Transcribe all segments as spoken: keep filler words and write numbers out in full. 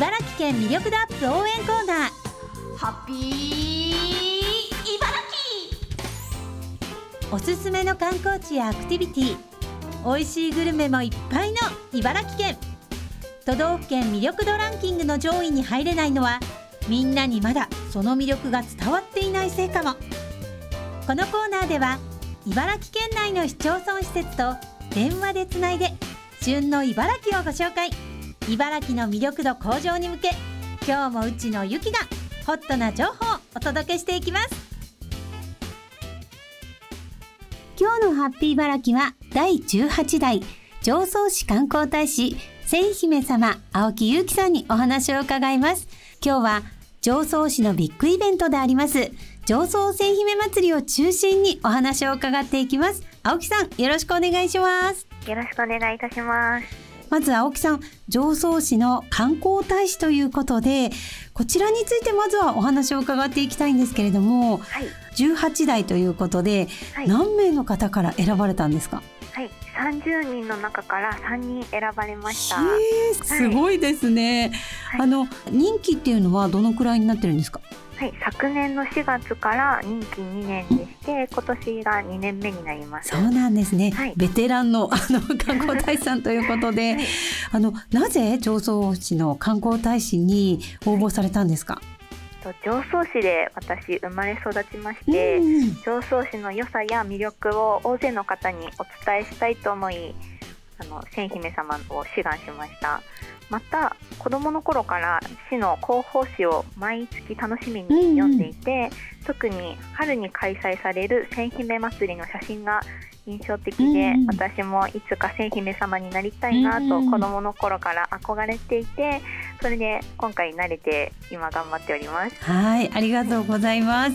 茨城県魅力度アップ応援コーナー、 ハッピー茨城。おすすめの観光地やアクティビティ、美味しいグルメもいっぱいの茨城県。都道府県魅力度ランキングの上位に入れないのは、みんなにまだその魅力が伝わっていないせいかも。このコーナーでは茨城県内の市町村施設と電話でつないで旬の茨城をご紹介。茨城の魅力度向上に向け、今日もうちのゆきがホットな情報をお届けしていきます。今日のハッピー茨城はだいじゅうはちだい常総市観光大使千姫様青木優樹さんにお話を伺います。今日は常総市のビッグイベントであります常総千姫祭りを中心にお話を伺っていきます。青木さん、よろしくお願いします。 よろしくお願いいたします。 まず青木さん、常総市の観光大使ということで、こちらについてまずはお話を伺っていきたいんですけれども、はい、じゅうはちだいということで、はい、何名の方から選ばれたんですか？ はい、さんじゅうにんの中からさんにん選ばれました。 へー、すごいですね。はい、あの任期っていうのはどのくらいになってるんですか？ はい、昨年のしがつから任期にねんでして、今年がにねんめになります。 そうなんですね。はい、ベテランの、あの観光大使さんということで、はい、あのなぜ常総市の観光大使に応募されたんですか？ 常総市で私生まれ育ちまして、うん、常総市の良さや魅力を大勢の方にお伝えしたいと思い、あの千姫様を志願しました。また子どもの頃から市の広報誌を毎月楽しみに読んでいて、うん、特に春に開催される千姫祭りの写真が印象的で、うん、私もいつか千姫様になりたいなと子どもの頃から憧れていて、それで今回慣れて今頑張っております。 はい、ありがとうございます。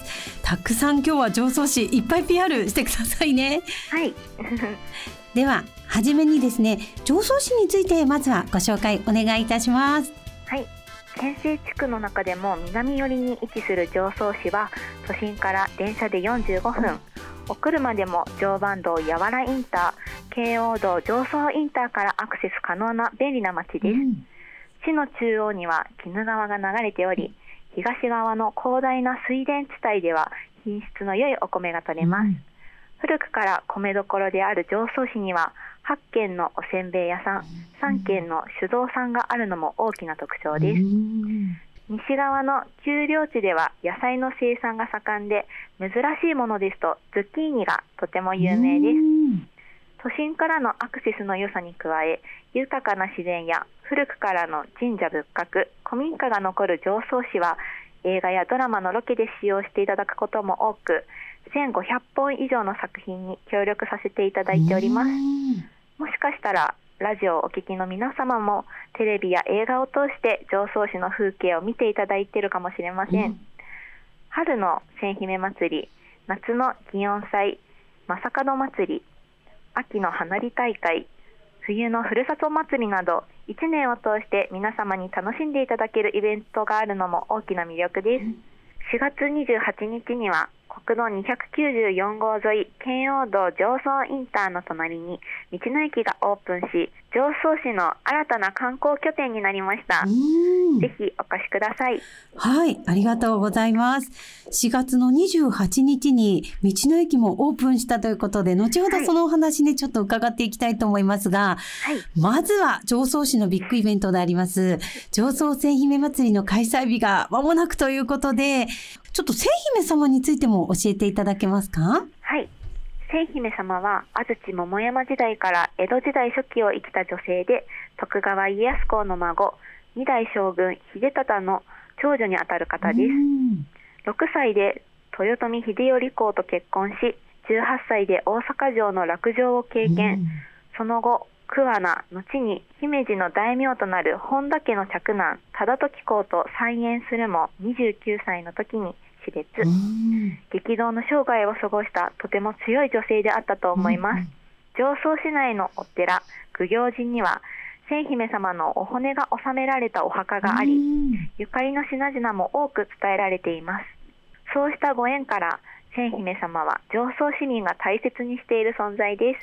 たくさん今日は常総市いっぱい ピーアール してくださいね。 はいでははじめにですね、常総市についてまずはご紹介お願いいたします。 はい、県西地区の中でも南寄りに位置する常総市は、都心から電車でよんじゅうごふん、お車でも常磐道八原インター、京王道常総インターからアクセス可能な便利な町です。うん、市の中央には鬼怒川が流れており、東側の広大な水田地帯では品質の良いお米が取れます。うん、古くから米どころである常総市にははっけんのおせんべい屋さん、さんけんの酒造さんがあるのも大きな特徴です。西側の丘陵地では野菜の生産が盛んで、珍しいものですとズッキーニがとても有名です。都心からのアクセスの良さに加え、豊かな自然や古くからの神社仏閣、古民家が残る常総市は、映画やドラマのロケで使用していただくことも多く、せんごひゃっぽん以上の作品に協力させていただいております。もしかしたらラジオをお聞きの皆様もテレビや映画を通して常総市の風景を見ていただいているかもしれません。うん、春の千姫祭り、夏の祇園祭、正門祭り、秋の花火大会、冬のふるさと祭りなど、いちねんを通して皆様に楽しんでいただけるイベントがあるのも大きな魅力です。うん、しがつにじゅうはちにちには国道にひゃくきゅうじゅうよんごう沿い、京王道常総インターの隣に道の駅がオープンし、常総市の新たな観光拠点になりました。ぜひお越しください。 はい、ありがとうございます。しがつのにじゅうはちにちに道の駅もオープンしたということで、後ほどそのお話ね、はい、ちょっと伺っていきたいと思いますが、はい、まずは常総市のビッグイベントであります常総千姫祭りの開催日が間もなくということで、ちょっと千姫様についても教えていただけますか？ はい、千姫様は安土桃山時代から江戸時代初期を生きた女性で、徳川家康公の孫、二代将軍秀忠の長女にあたる方です。ろくさいで豊臣秀頼公と結婚し、じゅうはっさいで大阪城の落城を経験。その後桑名、後に姫路の大名となる本田家の嫡男忠時公と再縁するも、にじゅうきゅうさいの時に死別。激動の生涯を過ごしたとても強い女性であったと思います。常総市内のお寺、供養寺には千姫様のお骨が納められたお墓があり、ゆかりの品々も多く伝えられています。そうしたご縁から千姫様は常総市民が大切にしている存在です。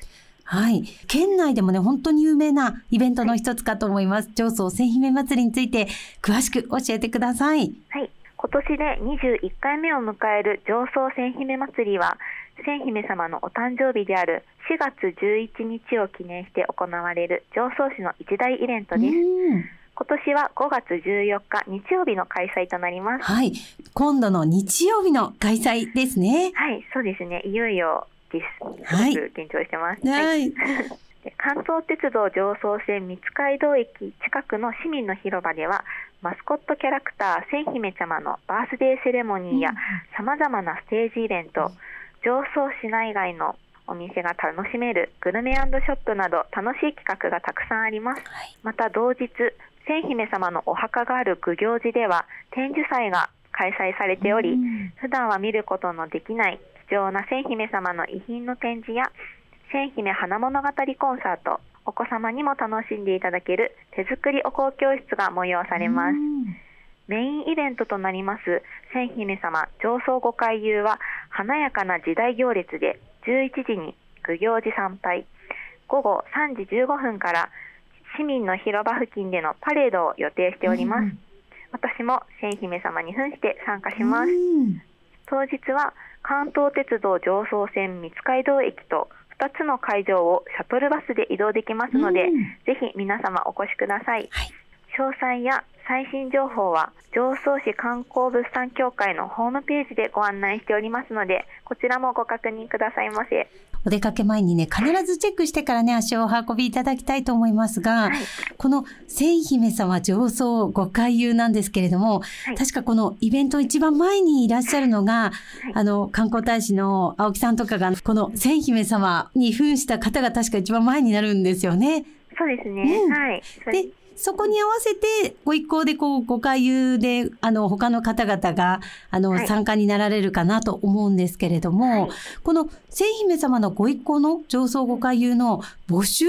はい。県内でもね、本当に有名なイベントの一つかと思います。上総千姫祭りについて詳しく教えてください。 はい。今年でにじゅういっかいめを迎える上総千姫祭りは、千姫様のお誕生日であるしがつじゅういちにちを記念して行われる上総市の一大イベントです。今年はごがつじゅうよっか日曜日の開催となります。 はい。今度の日曜日の開催ですね。 はい、そうですね。いよいよです。すごく緊張してます。 はい。はい関東鉄道常総線三街道駅近くの市民の広場では、マスコットキャラクター千姫ちゃまのバースデーセレモニーやさまざまなステージイベント、常総市内外のお店が楽しめるグルメ&ショップなど楽しい企画がたくさんあります。はい、また同日、千姫様のお墓がある愚行寺では展示祭が開催されており、普段は見ることのできない貴重な千姫様の遺品の展示や千姫花物語コンサート、お子様にも楽しんでいただける手作りお香教室が催されます。メインイベントとなります千姫様上総御回遊は華やかな時代行列で、じゅういちじに愚行寺参拝、ごごさんじじゅうごふんから市民の広場付近でのパレードを予定しております。私も千姫様に扮して参加します。当日は関東鉄道常総線三街道駅とふたつの会場をシャトルバスで移動できますので、ぜひ皆様お越しください。はい、詳細や最新情報は常総市観光物産協会のホームページでご案内しておりますので、こちらもご確認くださいませ。 お出かけ前にね、必ずチェックしてからね、足をお運びいただきたいと思いますが、はい、この千姫様上総御回遊なんですけれども、はい、確かこのイベント一番前にいらっしゃるのが、はい、あの観光大使の青木さんとかがこの千姫様に扮した方が確か一番前になるんですよね。 そうですね。うん、はい。 でそこに合わせてご一行でこうご回遊であの他の方々があの、はい、参加になられるかなと思うんですけれども、はい、この千姫様のご一行の上総ご回遊の募集って、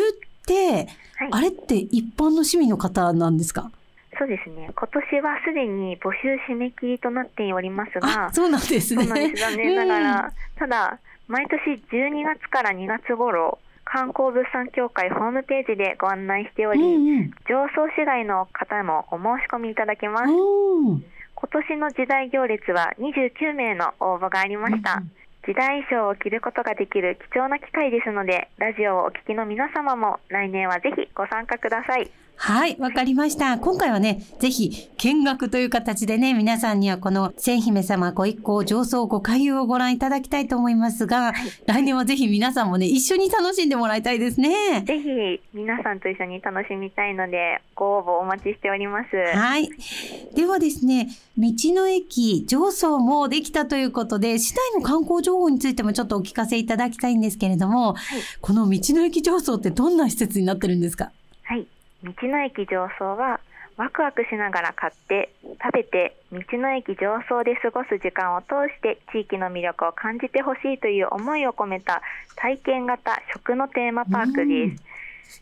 はい、あれって一般の市民の方なんですか？ そうですね。今年はすでに募集締め切りとなっておりますが、 あ、そうなんですね。 そうなんです。残念ながら、うん、ただ毎年じゅうにがつからにがつ頃観光物産協会ホームページでご案内しており、うんうん、常総市外の方もお申し込みいただけます。今年の時代行列はにじゅうきゅうめいの応募がありました。うん、時代衣装を着ることができる貴重な機会ですので、ラジオをお聞きの皆様も来年はぜひご参加ください。 はい、わかりました。今回はね、ぜひ見学という形でね、皆さんにはこの千姫様ご一行上総ご回遊をご覧いただきたいと思いますが、はい、来年はぜひ皆さんもね、一緒に楽しんでもらいたいですね。 ぜひ皆さんと一緒に楽しみたいので、ご応募お待ちしております。 はい。ではですね、道の駅上総もできたということで、市内の観光情報についてもちょっとお聞かせいただきたいんですけれども、はい、この道の駅上総ってどんな施設になってるんですか？ はい。道の駅上総はワクワクしながら買って食べて道の駅上総で過ごす時間を通して地域の魅力を感じてほしいという思いを込めた体験型食のテーマパークです。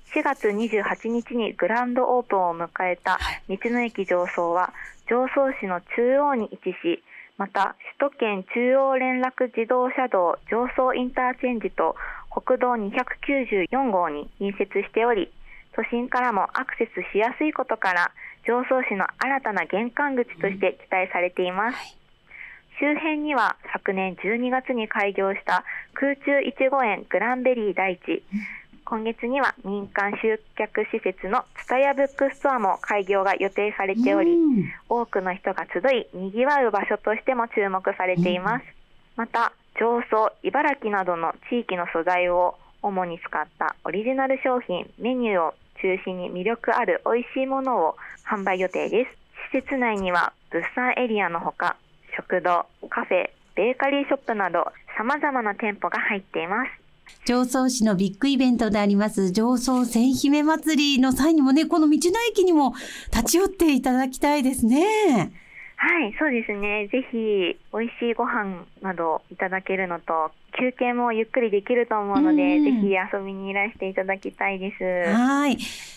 しがつにじゅうはちにちにグランドオープンを迎えた道の駅上総は常総市の中央に位置し、また首都圏中央連絡自動車道上総インターチェンジと国道にひゃくきゅうじゅうよんごうに隣接しており、都心からもアクセスしやすいことから常総市の新たな玄関口として期待されています。周辺には昨年じゅうにがつに開業した空中いちご園グランベリー大地、今月には民間集客施設のツタヤブックストアも開業が予定されており、多くの人が集いにぎわう場所としても注目されています。また常総、茨城などの地域の素材を主に使ったオリジナル商品、メニューを中心に魅力ある美味しいものを販売予定です。施設内には物産エリアのほか、食堂、カフェ、ベーカリーショップなど様々な店舗が入っています。 常総市のビッグイベントであります常総千姫祭りの際にもね、この道の駅にも立ち寄っていただきたいですね。 はい、そうですね。ぜひ美味しいご飯などいただけるのと、休憩もゆっくりできると思うので、ぜひ遊びにいらしていただきたいです。 はい。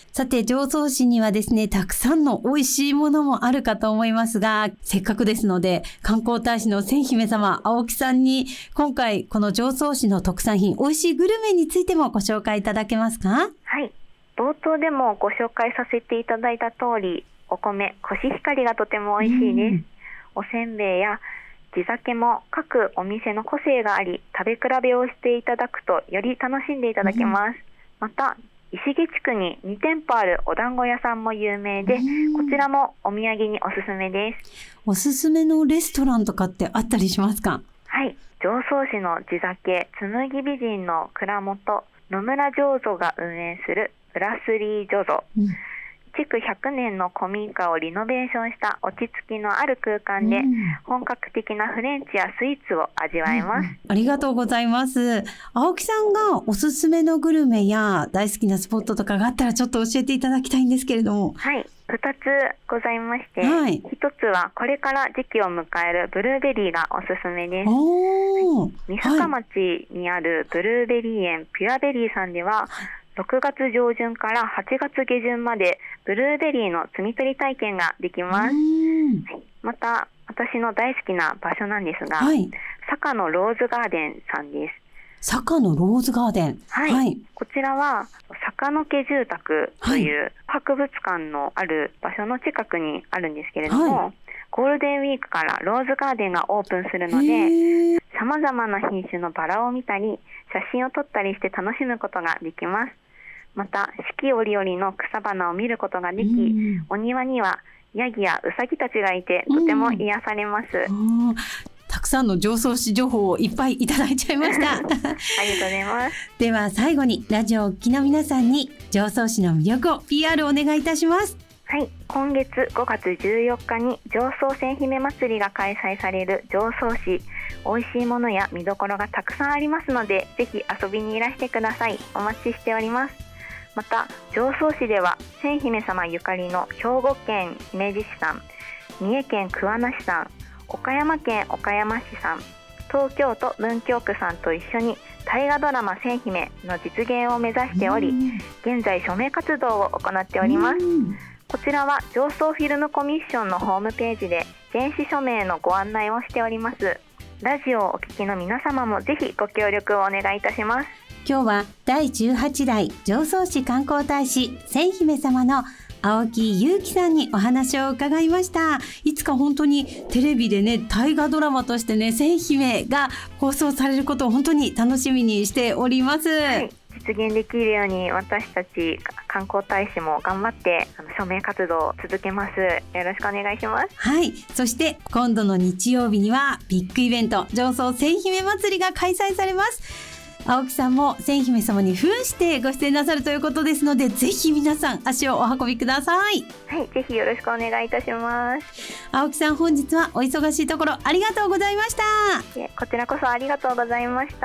さて常総市にはですね、たくさんの美味しいものもあるかと思いますが、せっかくですので観光大使の千姫様青木さんに今回この常総市の特産品、美味しいグルメについてもご紹介いただけますか？ はい、冒頭でもご紹介させていただいた通り、お米コシヒカリがとても美味しいです。おせんべいや地酒も各お店の個性があり、食べ比べをしていただくとより楽しんでいただけます。また石毛地区にに店舗あるお団子屋さんも有名で、こちらもお土産におすすめです。 おすすめのレストランとかってあったりしますか？ はい、常総市の地酒紬美人の蔵元野村醸造が運営するブラスリー醸造、うん、築ひゃくねんの古民家をリノベーションした落ち着きのある空間で、うん、本格的なフレンチやスイーツを味わえます、うん、 ありがとうございます。青木さんがおすすめのグルメや大好きなスポットとかがあったらちょっと教えていただきたいんですけれども。 はい、ふたつございまして、 はい、 ひとつはこれから時期を迎えるブルーベリーがおすすめです。三坂町にあるブルーベリー園ピュアベリーさんでは、ろくがつ上旬からはちがつ下旬までブルーベリーの摘み取り体験ができます。また私の大好きな場所なんですが、はい、坂のローズガーデンさんです。 坂のローズガーデン、 はいはい、こちらは坂の家住宅という博物館のある場所の近くにあるんですけれども、はい、ゴールデンウィークからローズガーデンがオープンするので、様々な品種のバラを見たり写真を撮ったりして楽しむことができます。また四季折々の草花を見ることができ、お庭にはヤギやウサギたちがいてとても癒されます。 たくさんの常総市情報をいっぱいいただいちゃいましたありがとうございます。 では最後にラジオをお聞きの皆さんに常総市の魅力を ピーアール お願いいたします。 はい、今月ごがつじゅうよっかに常総千姫祭りが開催される常総市、美味しいものや見どころがたくさんありますので、ぜひ遊びにいらしてください。お待ちしております。また常総市では千姫様ゆかりの兵庫県姫路市さん、三重県桑名市さん、岡山県岡山市さん、東京都文京区さんと一緒に大河ドラマ千姫の実現を目指しており、現在署名活動を行っております。こちらは常総フィルムコミッションのホームページで電子署名のご案内をしております。ラジオをお聞きの皆様もぜひご協力をお願いいたします。 今日はだいじゅうはちだい常総市観光大使千姫様の青木裕樹さんにお話を伺いました。いつか本当にテレビでね、大河ドラマとしてね、千姫が放送されることを本当に楽しみにしております、はい、 実現できるように私たち観光大使も頑張ってあの署名活動を続けます。よろしくお願いします。 はい、そして今度の日曜日にはビッグイベント常総千姫祭りが開催されます。青木さんも千姫様に扮してご出演なさるということですので、ぜひ皆さん足をお運びください。 はい、ぜひよろしくお願いいたします。 青木さん、本日はお忙しいところありがとうございました。 こちらこそありがとうございました。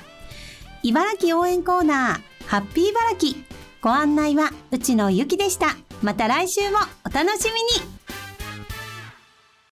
茨城応援コーナーハッピー茨城、ご案内は内野ゆきでした。また来週もお楽しみに。